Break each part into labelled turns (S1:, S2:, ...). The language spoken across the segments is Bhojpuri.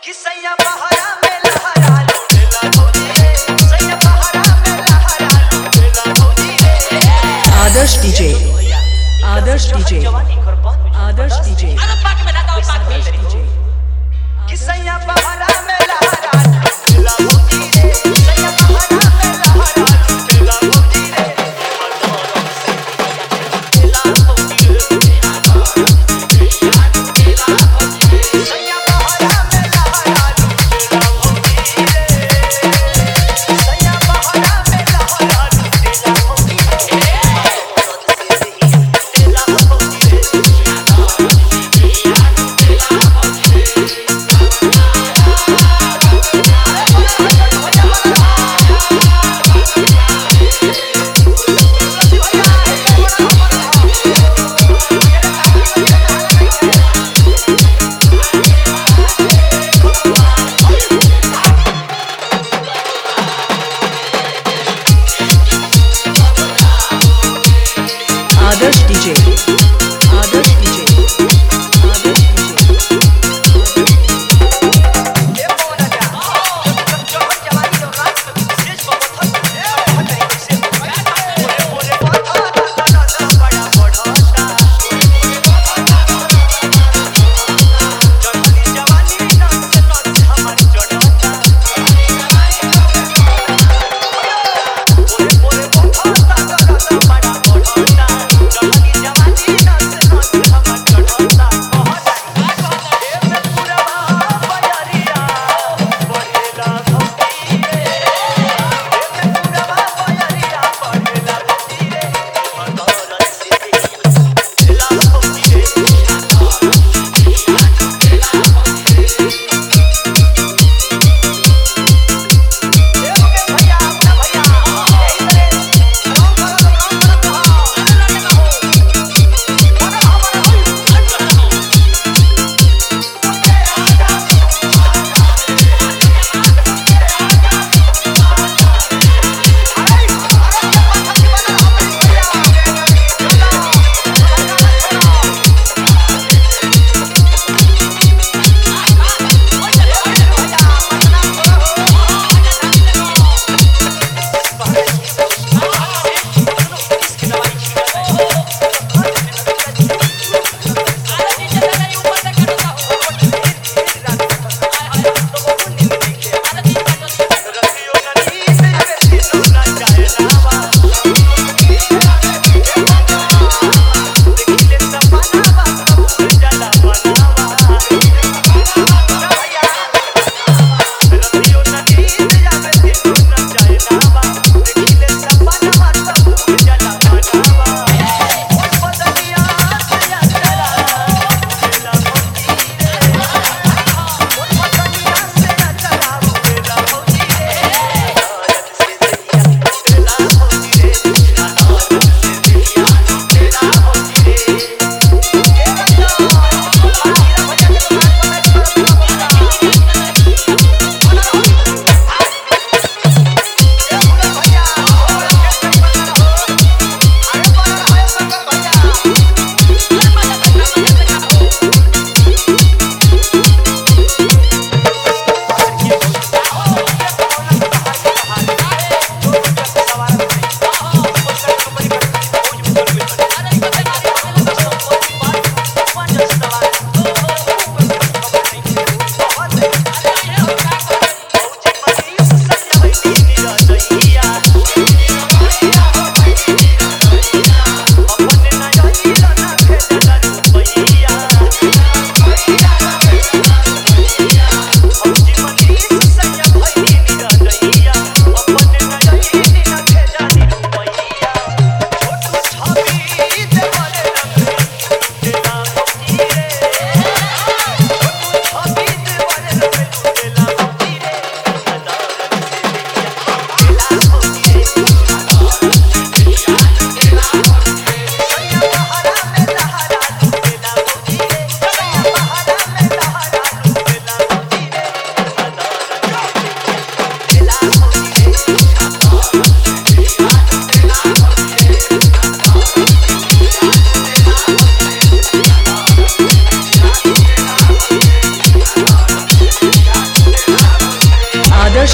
S1: आदर्श DJ Adarsh DJ Adarsh DJ Adarsh DJ किसैया बहरा में लहरा ला होती रे किसैया बहरा में लहरा ला होती रे ला होती रे किसैया बहरा में लहरा ला होती रे किसैया बहरा में लहरा ला होती रे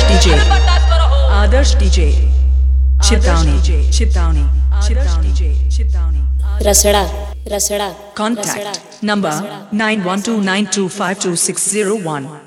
S1: DJ.
S2: बर्दाश्त करो हो
S1: Adarsh DJ. Chitawni. Chitawni. Adarsh DJ. Chitawni.
S3: Rasra Rasra
S1: Contact number 9129252601.